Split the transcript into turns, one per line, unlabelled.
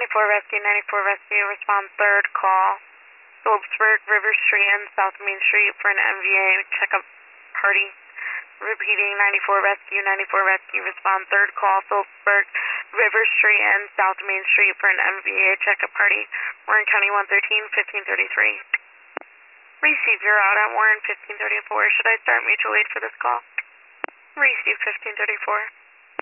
94 Rescue, respond third call. Phillipsburg, River Street and South Main Street for an MVA checkup party. Repeating 94 Rescue, respond third call. Phillipsburg, River Street and South Main Street for an MVA checkup party. Warren County 113, 1533. Receive, you're out at Warren 1534. Should I start mutual aid for this call? Receive 1534.